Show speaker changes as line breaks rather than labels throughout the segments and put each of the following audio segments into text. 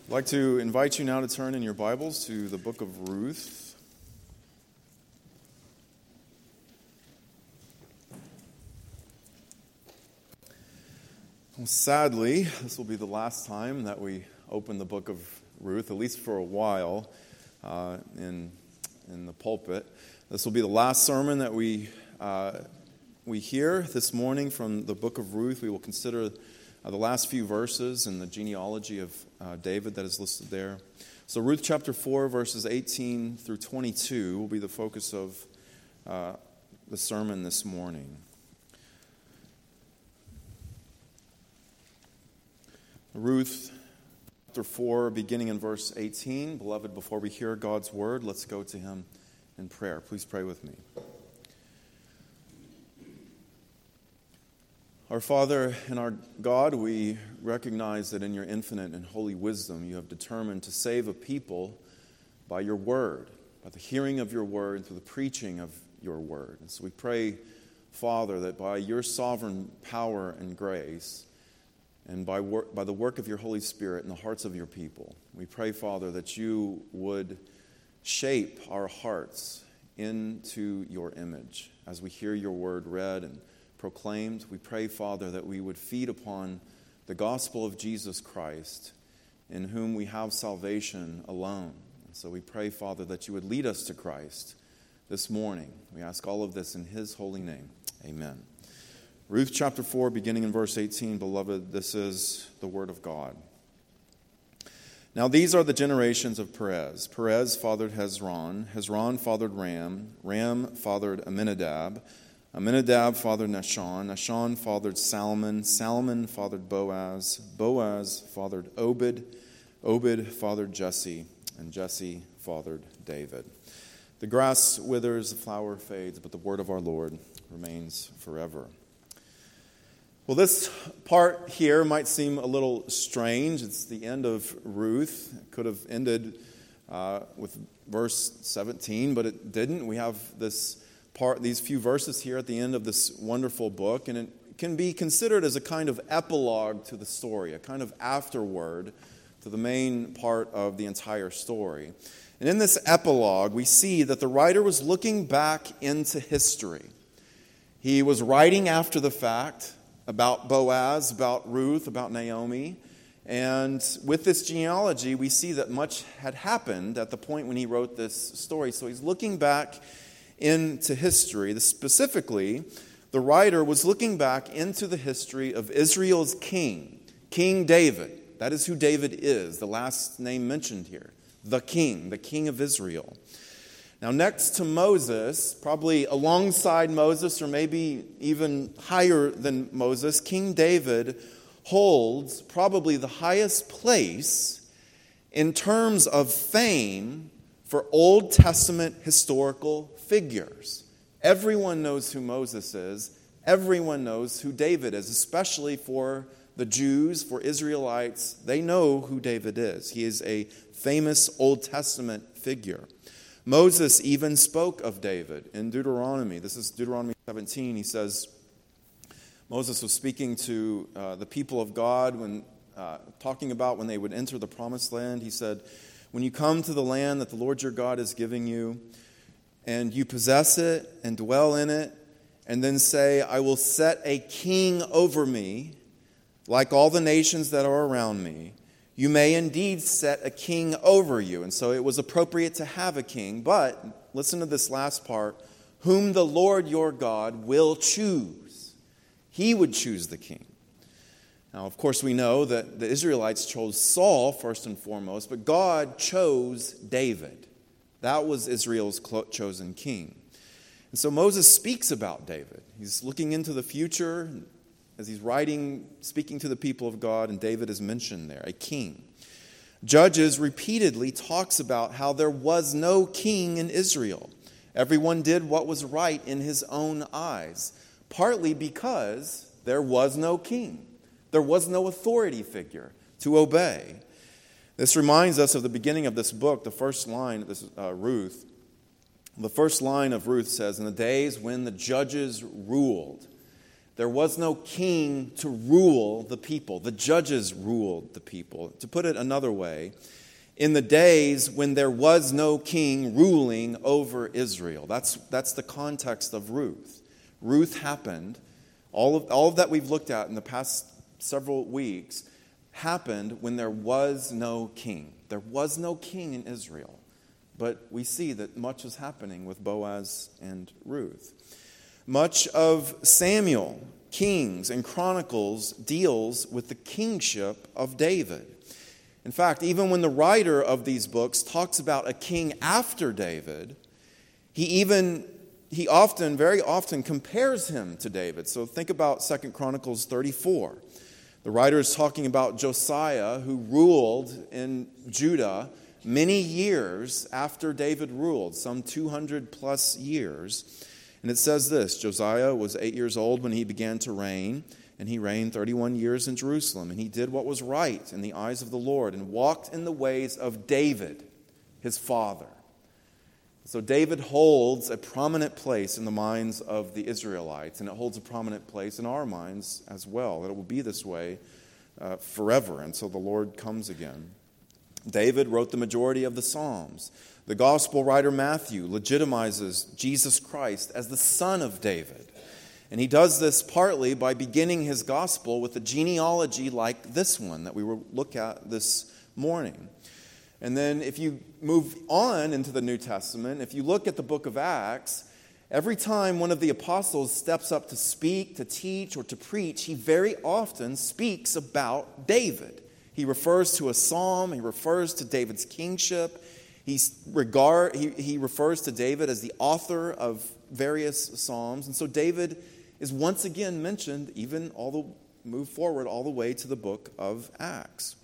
I'd like to invite you now to turn in your Bibles to the book of Ruth. Well, sadly, this will be the last time that we open the book of Ruth, at least for a while, in the pulpit. This will be the last sermon that we hear this morning from the book of Ruth. We will consider the last few verses in the genealogy of David that is listed there. So Ruth chapter 4, verses 18 through 22 will be the focus of the sermon this morning. Ruth chapter 4, beginning in verse 18. Beloved, before we hear God's word, let's go to him in prayer. Please pray with me. Our Father and our God, we recognize that in your infinite and holy wisdom, you have determined to save a people by your word, by the hearing of your word, and through the preaching of your word. And so we pray, Father, that by your sovereign power and grace, and by the work of your Holy Spirit in the hearts of your people, we pray, Father, that you would shape our hearts into your image as we hear your word read and proclaimed. We pray, Father, that we would feed upon the gospel of Jesus Christ, in whom we have salvation alone. And so we pray, Father, that you would lead us to Christ this morning. We ask all of this in his holy name. Amen. Ruth chapter 4, beginning in verse 18, beloved, this is the word of God. Now these are the generations of Perez. Perez fathered Hezron. Hezron fathered Ram. Ram fathered Amminadab. Amminadab fathered Nahshon. Nahshon fathered Salmon. Salmon fathered Boaz. Boaz fathered Obed. Obed fathered Jesse. And Jesse fathered David. The grass withers, the flower fades, but the word of our Lord remains forever. Well, this part here might seem a little strange. It's the end of Ruth. It could have ended with verse 17, but it didn't. We have these few verses here at the end of this wonderful book, and it can be considered as a kind of epilogue to the story, a kind of afterword to the main part of the entire story. And in this epilogue, we see that the writer was looking back into history. He was writing after the fact about Boaz, about Ruth, about Naomi. And with this genealogy, we see that much had happened at the point when he wrote this story. So he's looking back into history. Specifically, the writer was looking back into the history of Israel's king, King David. That is who David is, the last name mentioned here. The king of Israel. Now, next to Moses, probably alongside Moses or maybe even higher than Moses, King David holds probably the highest place in terms of fame for Old Testament historical figures. Everyone knows who Moses is. Everyone knows who David is, especially for the Jews, for Israelites. They know who David is. He is a famous Old Testament figure. Moses even spoke of David in Deuteronomy. This is Deuteronomy 17. He says, Moses was speaking to the people of God when talking about when they would enter the promised land. He said, when you come to the land that the Lord your God is giving you, and you possess it and dwell in it, and then say, I will set a king over me, like all the nations that are around me, you may indeed set a king over you. And so it was appropriate to have a king. But, listen to this last part, whom the Lord your God will choose. He would choose the king. Now, of course, we know that the Israelites chose Saul first and foremost, but God chose David. That was Israel's chosen king. And so Moses speaks about David. He's looking into the future as he's writing, speaking to the people of God, and David is mentioned there, a king. Judges repeatedly talks about how there was no king in Israel. Everyone did what was right in his own eyes, partly because there was no king. There was no authority figure to obey. This reminds us of the beginning of this book, the first line, Ruth. The first line of Ruth says, in the days when the judges ruled. There was no king to rule the people. The judges ruled the people. To put it another way, in the days when there was no king ruling over Israel. That's the context of Ruth. Ruth happened. All of that we've looked at in the past several weeks happened when there was no king. There was no king in Israel. But we see that much is happening with Boaz and Ruth. Much of Samuel, Kings, and Chronicles deals with the kingship of David. In fact, even when the writer of these books talks about a king after David, he often, very often compares him to David. So think about 2 Chronicles 34. The writer is talking about Josiah, who ruled in Judah many years after David ruled, some 200 plus years. And it says this: Josiah was 8 years old when he began to reign, and he reigned 31 years in Jerusalem. And he did what was right in the eyes of the Lord and walked in the ways of David, his father. So David holds a prominent place in the minds of the Israelites, and it holds a prominent place in our minds as well. That it will be this way forever until the Lord comes again. David wrote the majority of the Psalms. The gospel writer Matthew legitimizes Jesus Christ as the son of David. And he does this partly by beginning his gospel with a genealogy like this one that we will look at this morning. And then if you move on into the New Testament, if you look at the book of Acts, every time one of the apostles steps up to speak, to teach, or to preach, he very often speaks about David. He refers to a psalm, he refers to David's kingship, he refers to David as the author of various psalms. And so David is once again mentioned, even move forward all the way to the book of Acts.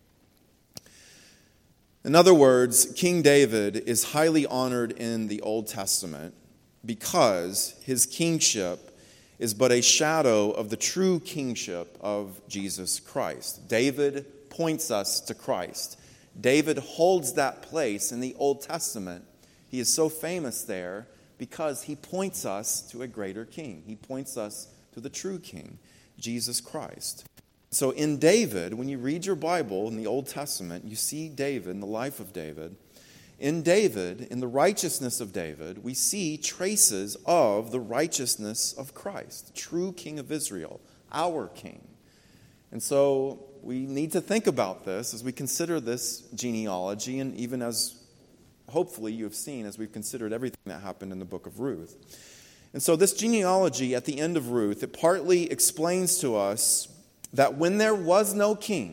In other words, King David is highly honored in the Old Testament because his kingship is but a shadow of the true kingship of Jesus Christ. David points us to Christ. David holds that place in the Old Testament. He is so famous there because he points us to a greater king. He points us to the true king, Jesus Christ. So in David, when you read your Bible in the Old Testament, you see David, in the life of David. In David, in the righteousness of David, we see traces of the righteousness of Christ, true King of Israel, our King. And so we need to think about this as we consider this genealogy, and even as hopefully you have seen as we've considered everything that happened in the book of Ruth. And so this genealogy at the end of Ruth, it partly explains to us that when there was no king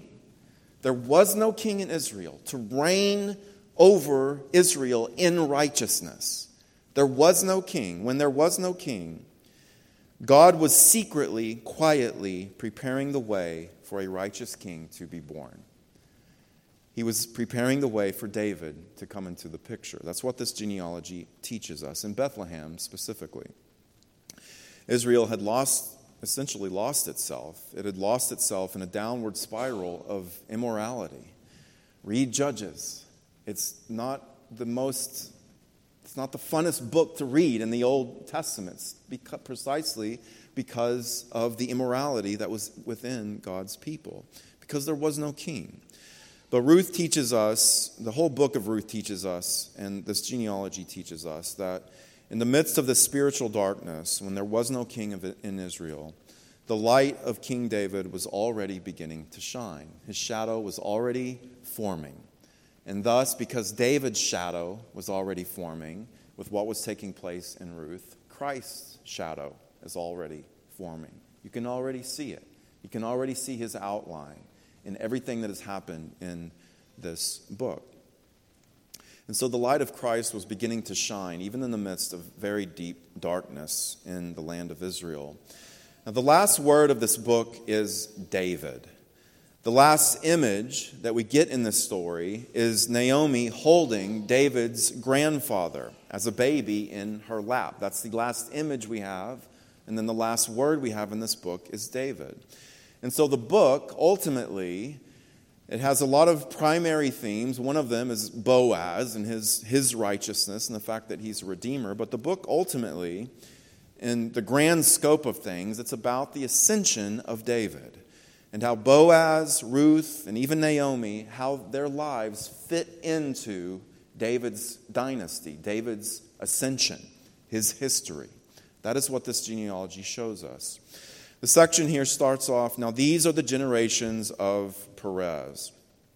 in Israel to reign over Israel in righteousness. There was no king. When there was no king, God was secretly, quietly preparing the way for a righteous king to be born. He was preparing the way for David to come into the picture. That's what this genealogy teaches us, in Bethlehem specifically. Israel had essentially lost itself. It had lost itself in a downward spiral of immorality. Read Judges. It's not the funnest book to read in the Old Testament, precisely because of the immorality that was within God's people, because there was no king. But Ruth teaches us, the whole book of Ruth teaches us, and this genealogy teaches us, that in the midst of the spiritual darkness, when there was no king in Israel, the light of King David was already beginning to shine. His shadow was already forming. And thus, because David's shadow was already forming with what was taking place in Ruth, Christ's shadow is already forming. You can already see it. You can already see his outline in everything that has happened in this book. And so the light of Christ was beginning to shine, even in the midst of very deep darkness in the land of Israel. Now, the last word of this book is David. The last image that we get in this story is Naomi holding David's grandfather as a baby in her lap. That's the last image we have. And then the last word we have in this book is David. And so the book, ultimately, it has a lot of primary themes. One of them is Boaz and his righteousness and the fact that he's a redeemer. But the book ultimately in the grand scope of things, it's about the ascension of David and how Boaz, Ruth, and even Naomi, how their lives fit into David's dynasty, David's ascension, his history. That is what this genealogy shows us. The section here starts off, now these are the generations of Perez.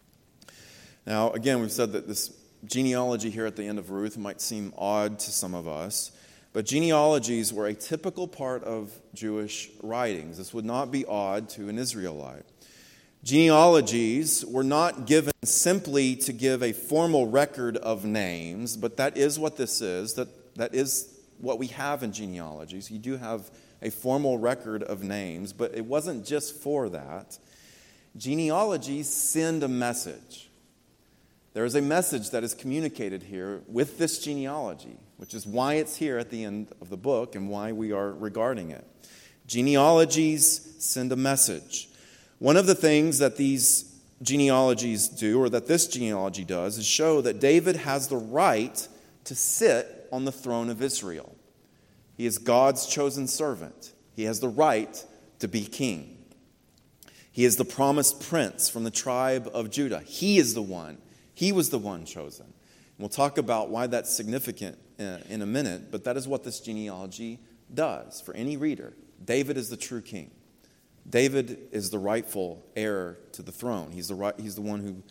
Now, again, we've said that this genealogy here at the end of Ruth might seem odd to some of us, but genealogies were a typical part of Jewish writings. This would not be odd to an Israelite. Genealogies were not given simply to give a formal record of names, but that is what this is. That is what we have in genealogies. You do have a formal record of names, but it wasn't just for that. Genealogies send a message. There is a message that is communicated here with this genealogy, which is why it's here at the end of the book and why we are regarding it. Genealogies send a message. One of the things that these genealogies do, or that this genealogy does, is show that David has the right to sit on the throne of Israel. He is God's chosen servant. He has the right to be king. He is the promised prince from the tribe of Judah. He is the one. He was the one chosen. We'll talk about why that's significant in a minute, but that is what this genealogy does for any reader. David is the true king. David is the rightful heir to the throne. He's the one who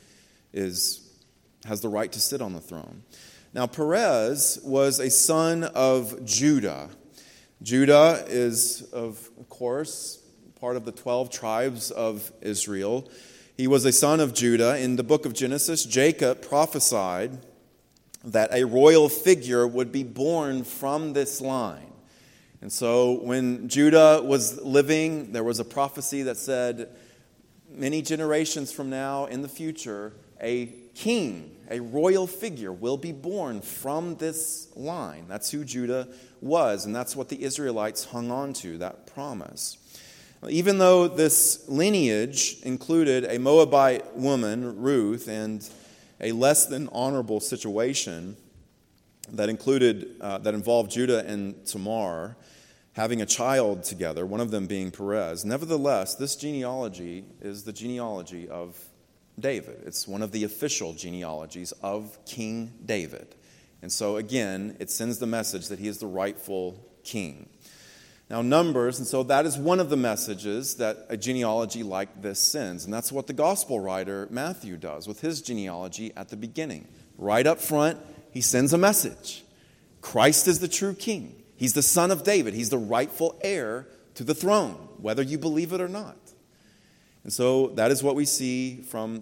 has the right to sit on the throne. Now, Perez was a son of Judah. Judah is, of course, part of the 12 tribes of Israel. He was a son of Judah. In the book of Genesis, Jacob prophesied that a royal figure would be born from this line. And so when Judah was living, there was a prophecy that said, many generations from now in the future, a king, a royal figure will be born from this line. That's who Judah was, and that's what the Israelites hung on to, that promise. Even though this lineage included a Moabite woman, Ruth, and a less than honorable situation that involved Judah and Tamar having a child together, one of them being Perez, nevertheless, this genealogy is the genealogy of David. It's one of the official genealogies of King David. And so again, it sends the message that he is the rightful king. Now, Numbers, and so that is one of the messages that a genealogy like this sends. And that's what the gospel writer Matthew does with his genealogy at the beginning. Right up front, he sends a message. Christ is the true king. He's the son of David. He's the rightful heir to the throne, whether you believe it or not. And so that is what we see from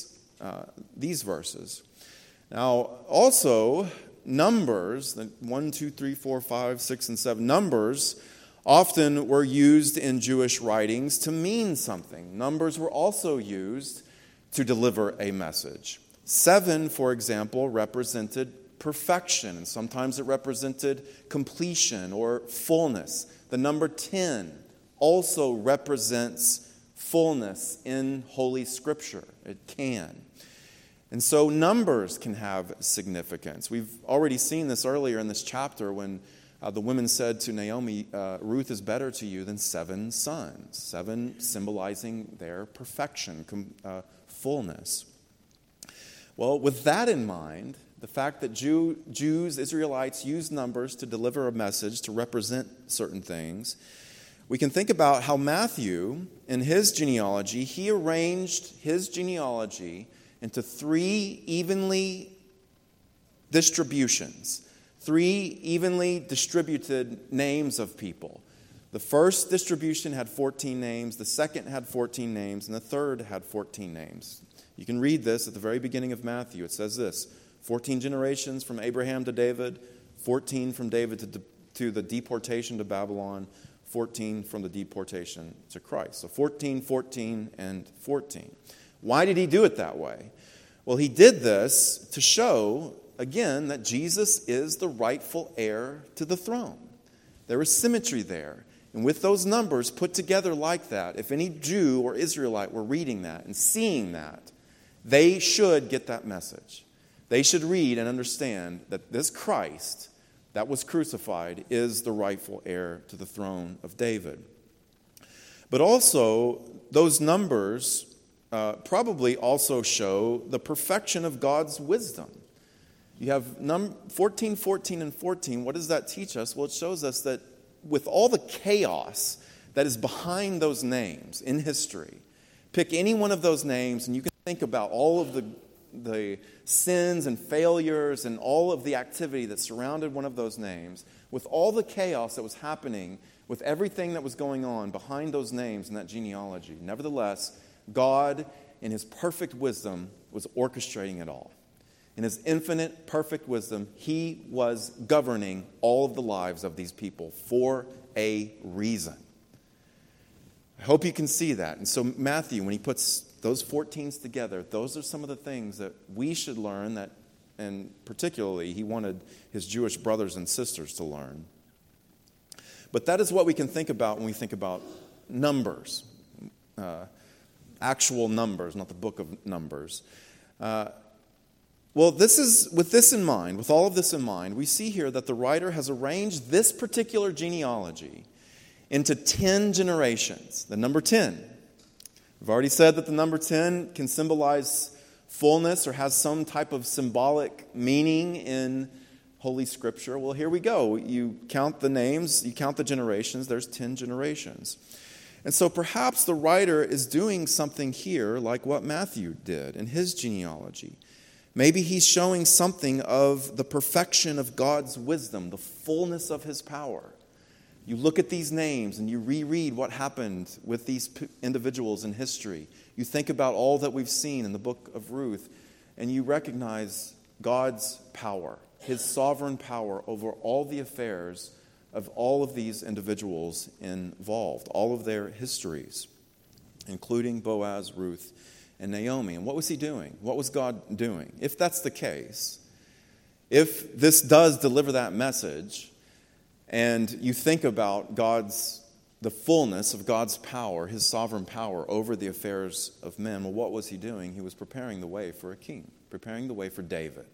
these verses. Now, also, Numbers, 1, 2, 3, 4, 5, 6, and 7, Numbers often were used in Jewish writings to mean something. Numbers were also used to deliver a message. 7, for example, represented perfection, and sometimes it represented completion or fullness. The number 10 also represents fullness in Holy Scripture. It can. And so numbers can have significance. We've already seen this earlier in this chapter when the women said to Naomi, Ruth is better to you than 7 sons. 7 symbolizing their perfection, fullness. Well, with that in mind, the fact that Jews, Israelites, use numbers to deliver a message, to represent certain things, we can think about how Matthew, in his genealogy, he arranged his genealogy into 3 evenly distributions, 3 evenly distributed names of people. The first distribution had 14 names, the second had 14 names, and the third had 14 names. You can read this at the very beginning of Matthew. It says this: 14 generations from Abraham to David, 14 from David to the deportation to Babylon, 14 from the deportation to Christ. So 14, 14, and 14. Why did he do it that way? Well, he did this to show, again, that Jesus is the rightful heir to the throne. There is symmetry there. And with those numbers put together like that, if any Jew or Israelite were reading that and seeing that, they should get that message. They should read and understand that this Christ, that was crucified, is the rightful heir to the throne of David. But also, those numbers probably also show the perfection of God's wisdom. You have 14, 14, and 14. What does that teach us? Well, it shows us that with all the chaos that is behind those names in history, pick any one of those names and you can think about all of the sins and failures and all of the activity that surrounded one of those names, with all the chaos that was happening, with everything that was going on behind those names in that genealogy. Nevertheless, God, in His perfect wisdom, was orchestrating it all. In His infinite, perfect wisdom, He was governing all of the lives of these people for a reason. I hope you can see that. And so Matthew, when he puts those 14s together, those are some of the things that we should learn, that, and particularly he wanted his Jewish brothers and sisters to learn. But that is what we can think about when we think about numbers, actual numbers, not the book of Numbers. Well, this is with this in mind, with all of this in mind, we see here that the writer has arranged this particular genealogy into 10 generations. The number 10. We've already said that the number 10 can symbolize fullness or has some type of symbolic meaning in Holy Scripture. Well, here we go. You count the names, you count the generations, there's 10 generations. And so perhaps the writer is doing something here like what Matthew did in his genealogy. Maybe he's showing something of the perfection of God's wisdom, the fullness of His power. You look at these names and you reread what happened with these individuals in history. You think about all that we've seen in the book of Ruth, and you recognize God's power, His sovereign power over all the affairs of all of these individuals involved, all of their histories, including Boaz, Ruth, and Naomi. And what was He doing? What was God doing? If that's the case, if this does deliver that message, and you think about the fullness of God's power, His sovereign power over the affairs of men, well, what was He doing? He was preparing the way for a king, preparing the way for David.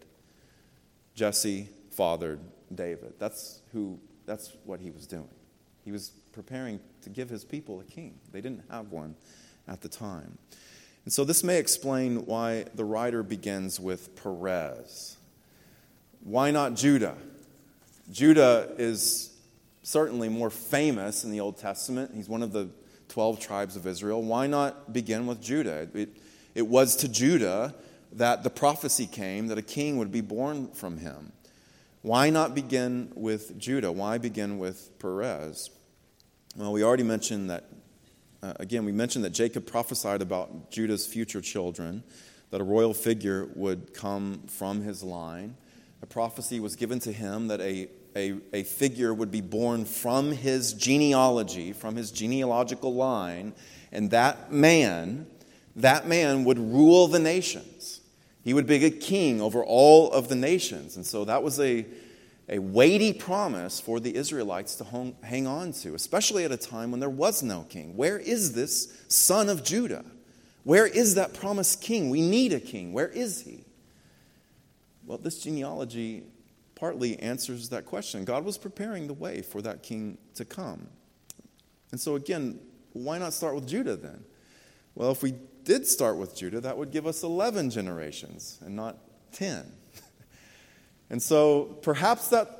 Jesse fathered David. That's what he was doing. He was preparing to give his people a king. They didn't have one at the time. And so this may explain why the writer begins with Perez. Why not Judah? Judah is certainly more famous in the Old Testament. He's one of the 12 tribes of Israel. Why not begin with Judah? It was to Judah that the prophecy came that a king would be born from him. Why not begin with Judah? Why begin with Perez? Well, we already mentioned that, we mentioned that Jacob prophesied about Judah's future children, that a royal figure would come from his line. A prophecy was given to him that a figure would be born from his genealogy, from his genealogical line, and that man would rule the nations. He would be a king over all of the nations. And so that was a weighty promise for the Israelites to hang on to, especially at a time when there was no king. Where is this son of Judah? Where is that promised king? We need a king. Where is he? Well, this genealogy partly answers that question. God was preparing the way for that king to come. And so again, why not start with Judah then? Well, if we did start with Judah, that would give us 11 generations and not 10. And so perhaps that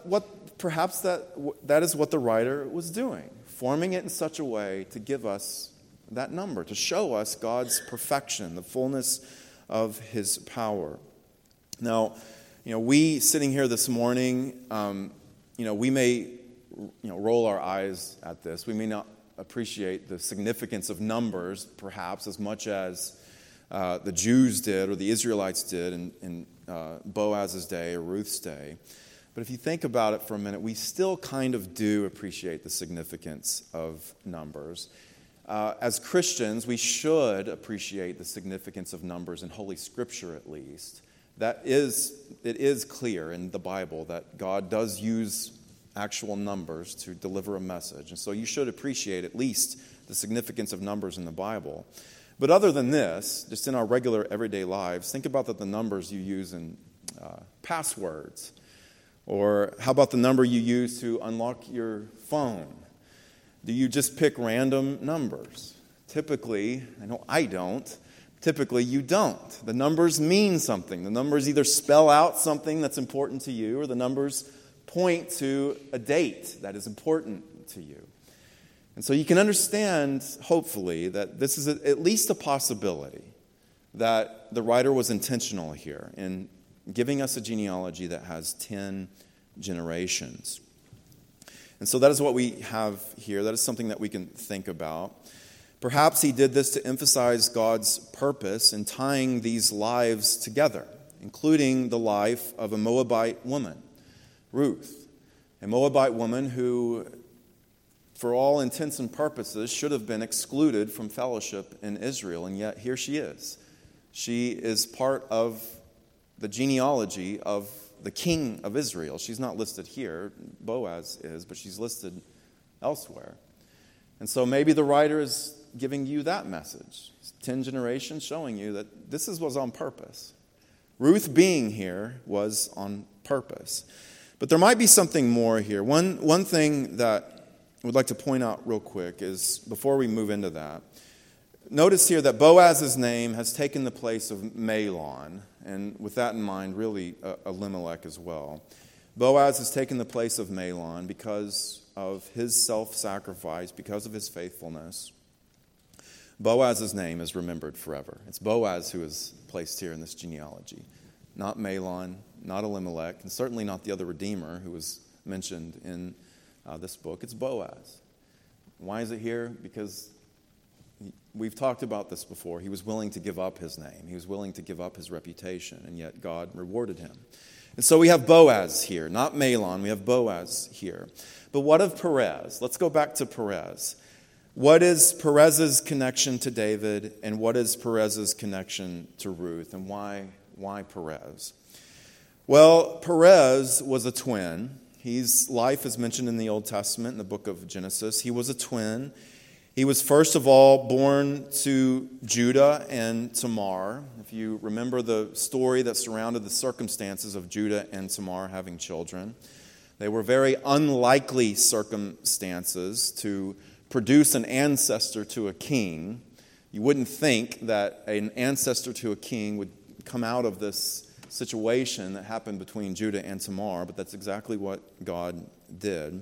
is what the writer was doing, forming it in such a way to give us that number, to show us God's perfection, the fullness of His power. Now, we sitting here this morning, we may, roll our eyes at this. We may not appreciate the significance of numbers, perhaps, as much as the Jews did or the Israelites did in Boaz's day or Ruth's day. But if you think about it for a minute, we still kind of do appreciate the significance of numbers. As Christians, we should appreciate the significance of numbers in Holy Scripture at least. It is clear in the Bible that God does use actual numbers to deliver a message. And so you should appreciate at least the significance of numbers in the Bible. But other than this, just in our regular everyday lives, think about the numbers you use in passwords Or how about the number you use to unlock your phone? Do you just pick random numbers? Typically, I know I don't. Typically, you don't. The numbers mean something. The numbers either spell out something that's important to you, or the numbers point to a date that is important to you. And so you can understand, hopefully, that this is at least a possibility that the writer was intentional here in giving us a genealogy that has 10 generations. And so that is what we have here. That is something that we can think about. Perhaps he did this to emphasize God's purpose in tying these lives together, including the life of a Moabite woman, Ruth, a Moabite woman who, for all intents and purposes, should have been excluded from fellowship in Israel, and yet here she is. She is part of the genealogy of the king of Israel. She's not listed here, Boaz is, but she's listed elsewhere. And so maybe the writer is giving you that message. 10 generations showing you that this was on purpose. Ruth being here was on purpose. But there might be something more here. One thing that I would like to point out real quick is, before we move into that, notice here that Boaz's name has taken the place of Mahlon, and with that in mind, really Elimelech as well. Boaz has taken the place of Mahlon because of his self-sacrifice, because of his faithfulness. Boaz's name is remembered forever. It's Boaz who is placed here in this genealogy, not Mahlon, not Elimelech, and certainly not the other Redeemer who was mentioned in this book. It's Boaz. Why is it here? Because we've talked about this before. He was willing to give up his name. He was willing to give up his reputation, and yet God rewarded him. And so we have Boaz here, not Mahlon. We have Boaz here. But what of Perez? Let's go back to Perez. What is Perez's connection to David, and what is Perez's connection to Ruth, and why Perez? Well, Perez was a twin. His life is mentioned in the Old Testament in the book of Genesis. He was a twin. He was first of all born to Judah and Tamar. If you remember the story that surrounded the circumstances of Judah and Tamar having children, they were very unlikely circumstances to produce an ancestor to a king. You wouldn't think that an ancestor to a king would come out of this situation that happened between Judah and Tamar, but that's exactly what God did.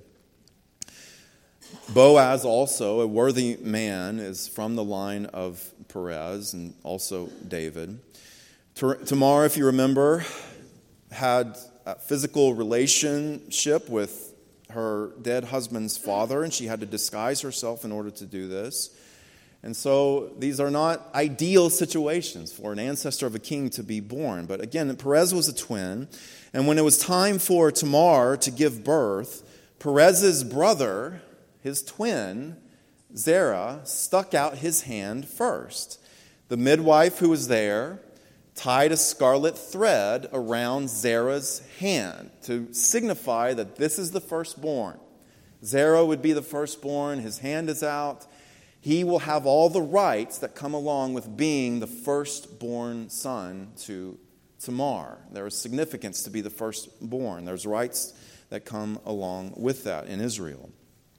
Boaz, also a worthy man, is from the line of Perez and also David. Tamar, if you remember, had a physical relationship with her dead husband's father, and she had to disguise herself in order to do this. And so these are not ideal situations for an ancestor of a king to be born. But again, Perez was a twin, and when it was time for Tamar to give birth, Perez's brother, his twin, Zerah, stuck out his hand first. The midwife who was there tied a scarlet thread around Zerah's hand to signify that this is the firstborn. Zerah would be the firstborn. His hand is out. He will have all the rights that come along with being the firstborn son to Tamar. There is significance to be the firstborn. There's rights that come along with that in Israel.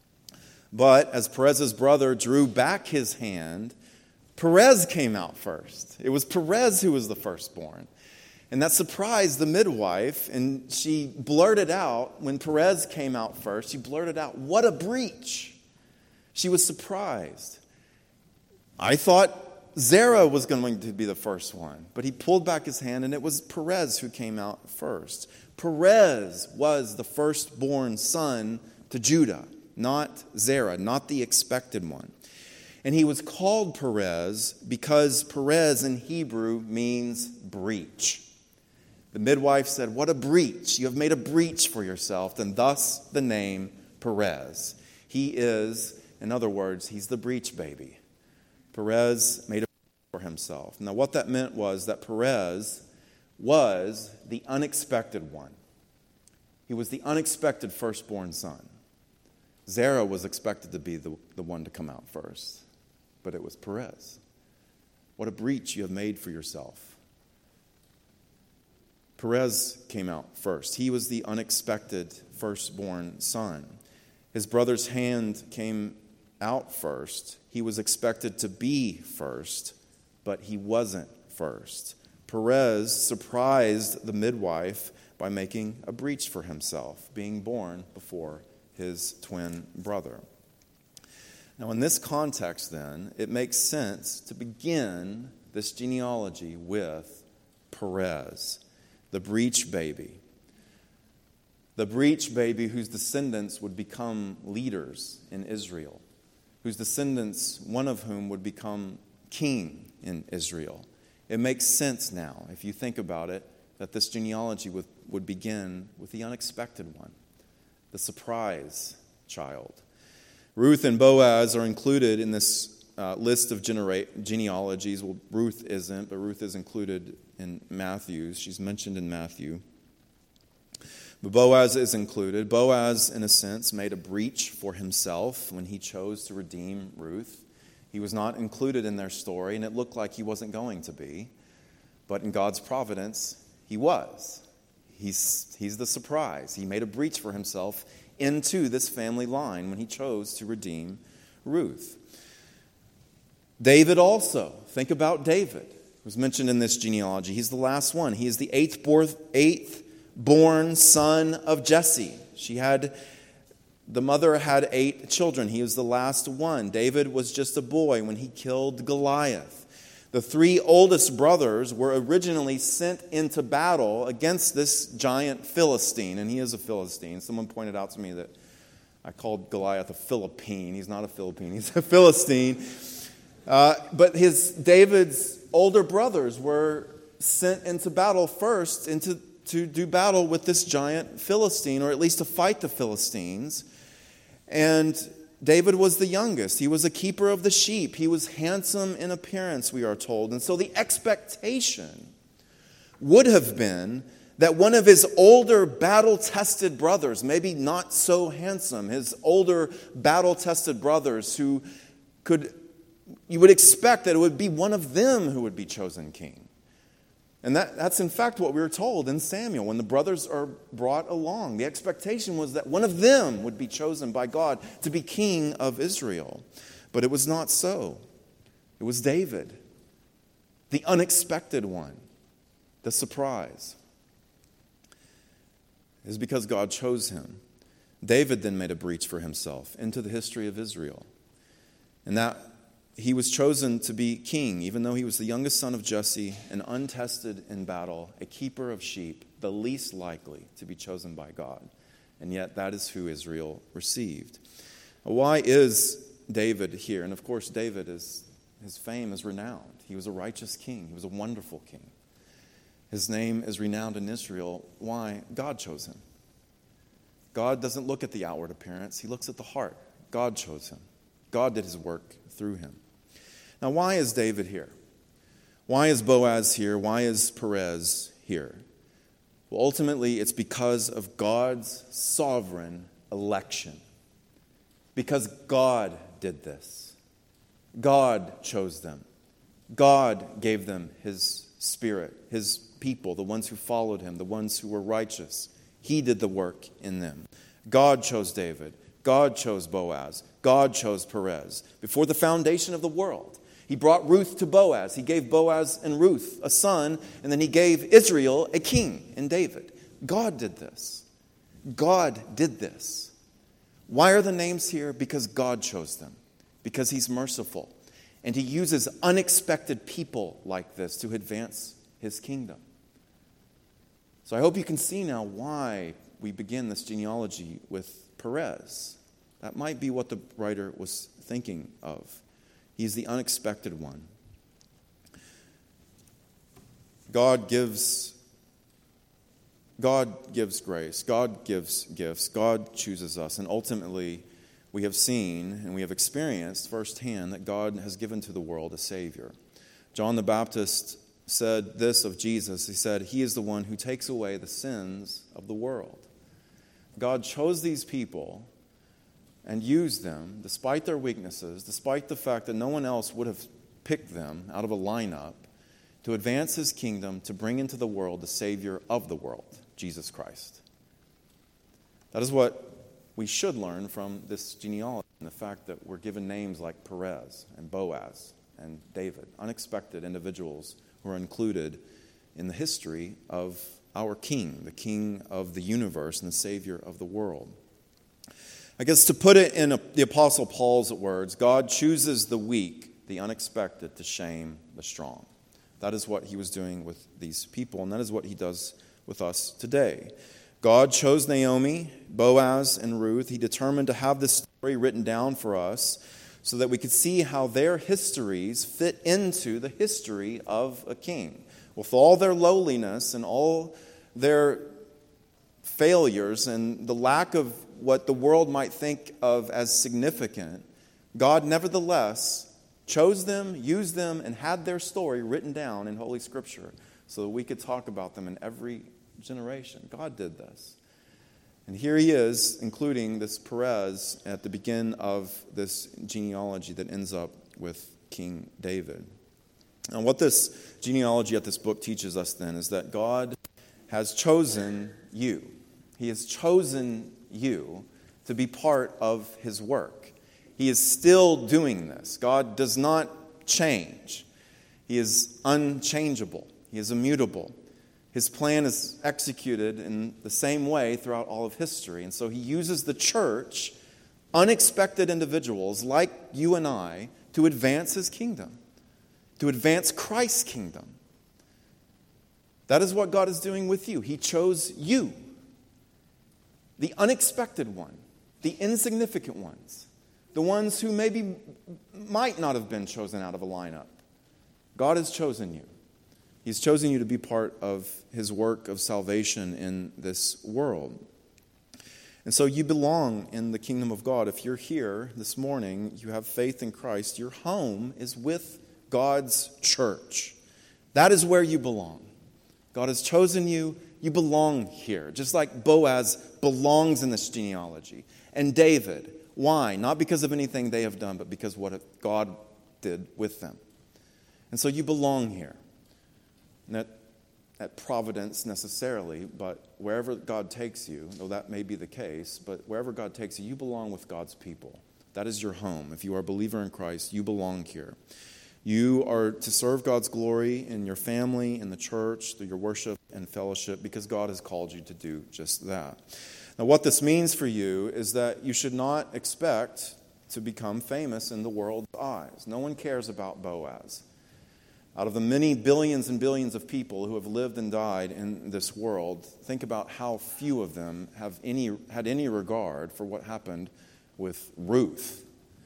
But as Perez's brother drew back his hand, Perez came out first. It was Perez who was the firstborn. And that surprised the midwife, and she blurted out, when Perez came out first, she blurted out, "What a breach!" She was surprised. I thought Zerah was going to be the first one, but he pulled back his hand, and it was Perez who came out first. Perez was the firstborn son to Judah, not Zerah, not the expected one. And he was called Perez because Perez in Hebrew means breach. The midwife said, "What a breach. You have made a breach for yourself," and thus the name Perez. He is, in other words, he's the breach baby. Perez made a breach for himself. Now what that meant was that Perez was the unexpected one. He was the unexpected firstborn son. Zerah was expected to be the one to come out first, but it was Perez. What a breach you have made for yourself. Perez came out first. He was the unexpected firstborn son. His brother's hand came out first. He was expected to be first, but he wasn't first. Perez surprised the midwife by making a breach for himself, being born before his twin brother. Now, in this context, then, it makes sense to begin this genealogy with Perez, the breech baby. The breech baby whose descendants would become leaders in Israel, whose descendants, one of whom would become king in Israel. It makes sense now, if you think about it, that this genealogy would begin with the unexpected one, the surprise child. Ruth and Boaz are included in this list of genealogies. Well, Ruth isn't, but Ruth is included in Matthew. She's mentioned in Matthew. But Boaz is included. Boaz, in a sense, made a breach for himself when he chose to redeem Ruth. He was not included in their story, and it looked like he wasn't going to be. But in God's providence, he was. He's the surprise. He made a breach for himself into this family line when he chose to redeem Ruth. David also. Think about David, who's mentioned in this genealogy. He's the last one. He is the eighth born son of Jesse. The mother had 8 children. He was the last one. David was just a boy when he killed Goliath. The 3 oldest brothers were originally sent into battle against this giant Philistine, and he is a Philistine. Someone pointed out to me that I called Goliath a Philippine. He's not a Philippine, he's a Philistine. But David's older brothers were sent into battle first to do battle with this giant Philistine, or at least to fight the Philistines. And David was the youngest. He was a keeper of the sheep. He was handsome in appearance, we are told. And so the expectation would have been that one of his older battle-tested brothers, maybe not so handsome, his older battle-tested brothers you would expect that it would be one of them who would be chosen king. And that's in fact what we were told in Samuel when the brothers are brought along. The expectation was that one of them would be chosen by God to be king of Israel. But it was not so. It was David, the unexpected one, the surprise. It is because God chose him. David then made a breach for himself into the history of Israel. And that he was chosen to be king, even though he was the youngest son of Jesse, an untested in battle, a keeper of sheep, the least likely to be chosen by God. And yet that is who Israel received. Why is David here? And of course, his fame is renowned. He was a righteous king. He was a wonderful king. His name is renowned in Israel. Why? God chose him. God doesn't look at the outward appearance. He looks at the heart. God chose him. God did his work through him. Now, why is David here? Why is Boaz here? Why is Perez here? Well, ultimately, it's because of God's sovereign election. Because God did this. God chose them. God gave them His Spirit, His people, the ones who followed Him, the ones who were righteous. He did the work in them. God chose David. God chose Boaz. God chose Perez. Before the foundation of the world, He brought Ruth to Boaz. He gave Boaz and Ruth a son, and then He gave Israel a king in David. God did this. God did this. Why are the names here? Because God chose them. Because He's merciful. And He uses unexpected people like this to advance His kingdom. So I hope you can see now why we begin this genealogy with Perez. That might be what the writer was thinking of. He's the unexpected one. God gives grace. God gives gifts. God chooses us. And ultimately, we have seen and we have experienced firsthand that God has given to the world a Savior. John the Baptist said this of Jesus. He said, He is the one who takes away the sins of the world. God chose these people and used them, despite their weaknesses, despite the fact that no one else would have picked them out of a lineup, to advance his kingdom, to bring into the world the Savior of the world, Jesus Christ. That is what we should learn from this genealogy, and the fact that we're given names like Perez and Boaz and David, unexpected individuals who are included in the history of our King, the King of the universe and the Savior of the world. I guess to put it in the Apostle Paul's words, God chooses the weak, the unexpected, to shame the strong. That is what he was doing with these people, and that is what he does with us today. God chose Naomi, Boaz, and Ruth. He determined to have this story written down for us so that we could see how their histories fit into the history of a king. With all their lowliness and all their failures and the lack of what the world might think of as significant, God nevertheless chose them, used them, and had their story written down in Holy Scripture so that we could talk about them in every generation. God did this. And here he is, including this Perez at the beginning of this genealogy that ends up with King David. And what this genealogy at this book teaches us then is that God has chosen you. He has chosen you to be part of his work. He is still doing this. God does not change. He is unchangeable. He is immutable. His plan is executed in the same way throughout all of history. And so he uses the church, unexpected individuals like you and I, to advance his kingdom, to advance Christ's kingdom. That is what God is doing with you. He chose you, the unexpected one, the insignificant ones, the ones who maybe might not have been chosen out of a lineup. God has chosen you. He's chosen you to be part of his work of salvation in this world. And so you belong in the kingdom of God. If you're here this morning, you have faith in Christ, your home is with God's church. That is where you belong. God has chosen you. You belong here. Just like Boaz belongs in this genealogy. And David. Why? Not because of anything they have done, but because what God did with them. And so you belong here. Not at Providence necessarily, but wherever God takes you, though that may be the case, but wherever God takes you, you belong with God's people. That is your home. If you are a believer in Christ, you belong here. You are to serve God's glory in your family, in the church, through your worship and fellowship, because God has called you to do just that. Now, what this means for you is that you should not expect to become famous in the world's eyes. No one cares about Boaz. Out of the many billions and billions of people who have lived and died in this world, think about how few of them have had any regard for what happened with Ruth,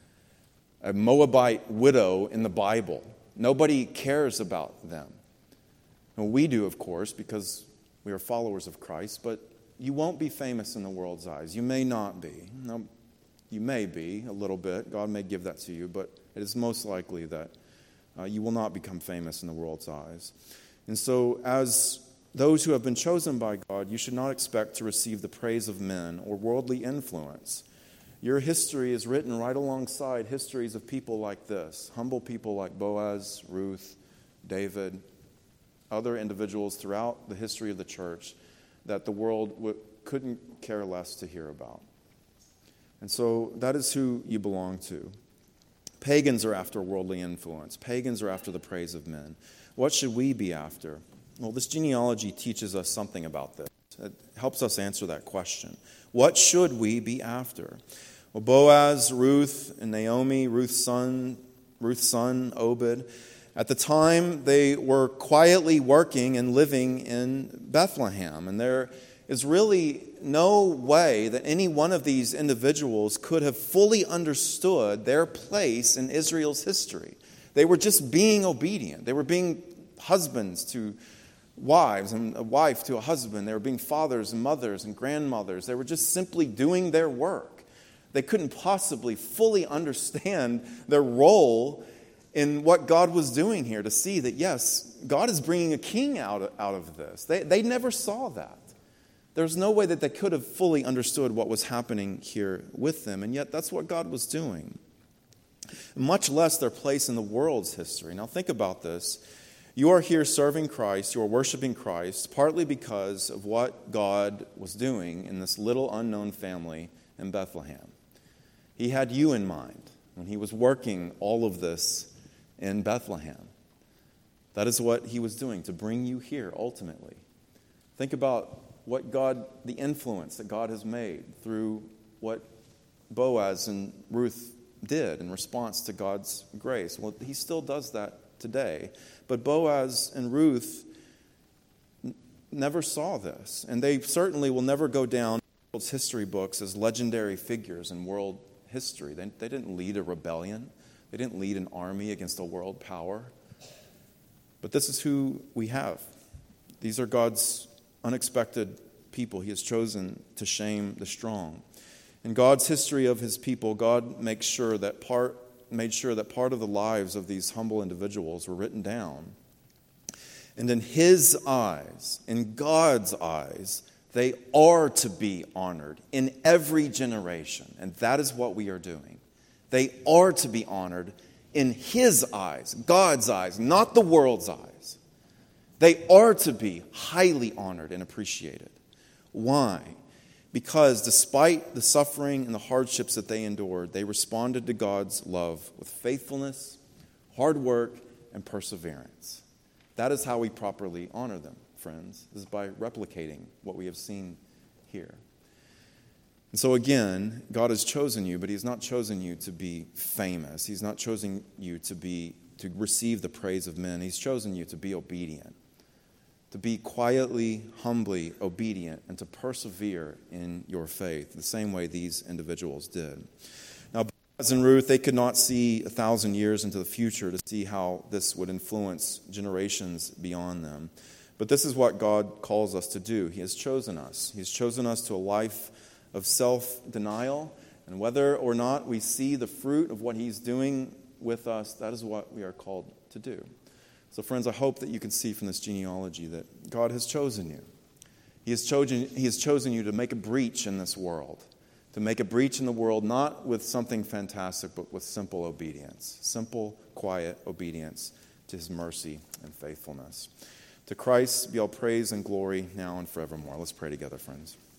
a Moabite widow in the Bible. Nobody cares about them. Well, we do, of course, because we are followers of Christ, but you won't be famous in the world's eyes. You may not be. No, you may be a little bit. God may give that to you, but it is most likely that you will not become famous in the world's eyes. And so, as those who have been chosen by God, you should not expect to receive the praise of men or worldly influence. Your history is written right alongside histories of people like this, humble people like Boaz, Ruth, David, other individuals throughout the history of the church that the world couldn't care less to hear about. And so that is who you belong to. Pagans are after worldly influence. Pagans are after the praise of men. What should we be after? Well, this genealogy teaches us something about this. It helps us answer that question. What should we be after? Well, Boaz, Ruth, and Naomi, Ruth's son, Obed, at the time they were quietly working and living in Bethlehem. And there is really no way that any one of these individuals could have fully understood their place in Israel's history. They were just being obedient. They were being husbands to wives and a wife to a husband. They were being fathers and mothers and grandmothers. They were just simply doing their work. They couldn't possibly fully understand their role in what God was doing here to see that, yes, God is bringing a king out of this. They never saw that. There's no way that they could have fully understood what was happening here with them, and yet that's what God was doing. Much less their place in the world's history. Now think about this. You are here serving Christ, you are worshiping Christ, partly because of what God was doing in this little unknown family in Bethlehem. He had you in mind when he was working all of this in Bethlehem. That is what he was doing, to bring you here ultimately. Think about what the influence that God has made through what Boaz and Ruth did in response to God's grace. Well, he still does that today. But Boaz and Ruth never saw this, and they certainly will never go down in world's history books as legendary figures in world history. They didn't lead a rebellion. They didn't lead an army against a world power. But this is who we have. These are God's unexpected people. He has chosen to shame the strong. In God's history of his people, God made sure that part of the lives of these humble individuals were written down. And in his eyes, in God's eyes, they are to be honored in every generation. And that is what we are doing. They are to be honored in his eyes, God's eyes, not the world's eyes. They are to be highly honored and appreciated. Why? Because despite the suffering and the hardships that they endured, they responded to God's love with faithfulness, hard work, and perseverance. That is how we properly honor them, friends, is by replicating what we have seen here. And so again, God has chosen you, but he has not chosen you to be famous. He's not chosen you to receive the praise of men. He's chosen you to be obedient, to be quietly, humbly obedient, and to persevere in your faith, the same way these individuals did. Now, Boaz and Ruth, they could not see 1,000 years into the future to see how this would influence generations beyond them. But this is what God calls us to do. He has chosen us. He has chosen us to a life of self-denial, and whether or not we see the fruit of what he's doing with us, that is what we are called to do. So friends, I hope that you can see from this genealogy that God has chosen you. He has chosen you to make a breach in this world, to make a breach in the world not with something fantastic, but with simple obedience, simple, quiet obedience to his mercy and faithfulness. To Christ be all praise and glory now and forevermore. Let's pray together, friends.